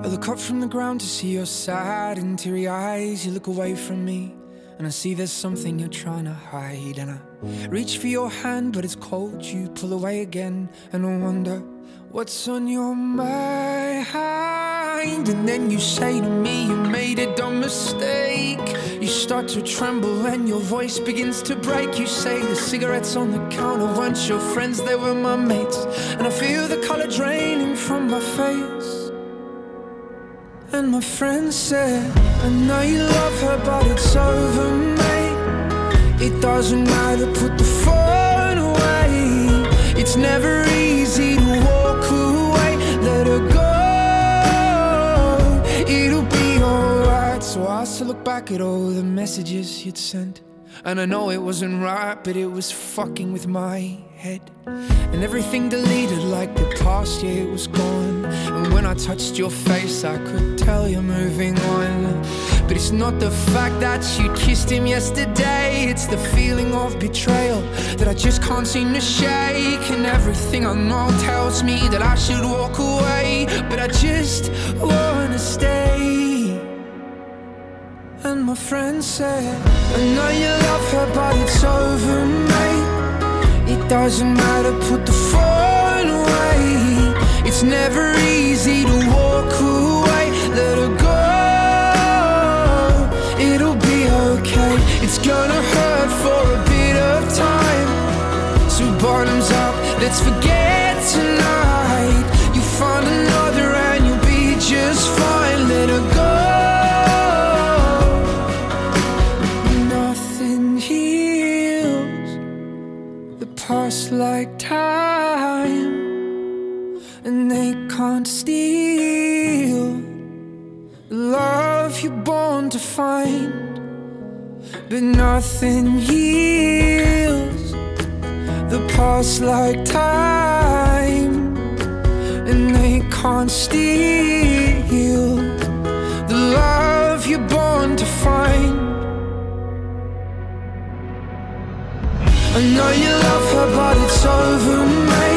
I look up from the ground to see your sad and teary eyes. You look away from me and I see there's something you're trying to hide. And I reach for your hand but it's cold. You pull away again and I wonder what's on your mind. And then you say to me you made a dumb mistake. You start to tremble and your voice begins to break. You say the cigarettes on the counter weren't your friends, they were my mates. And I feel the color draining from my face. And my friend said, I know you love her but it's over, mate. It doesn't matter, put the phone away. It's never easy to walk away. Let her go, it'll be alright. So I still look back at all the messages you'd sent, and I know it wasn't right, but it was fucking with my head. And everything deleted like the past, yeah, it was gone. And when I touched your face, I could tell you're moving on. But it's not the fact that you kissed him yesterday, it's the feeling of betrayal that I just can't seem to shake. And everything I know tells me that I should walk away, but I just wanna stay. And my friend said, I know you love her but it's over, mate. It doesn't matter, put the phone away. It's never easy to walk away. Let her go, it'll be okay. It's gonna hurt for a bit of time. So bottoms up, let's forget tonight. You find another and you'll be just fine. Let her go. Past like time, and they can't steal the love you're born to find. But nothing heals the past like time, and they can't steal the love you're born to find. I know you love her but it's over, mate.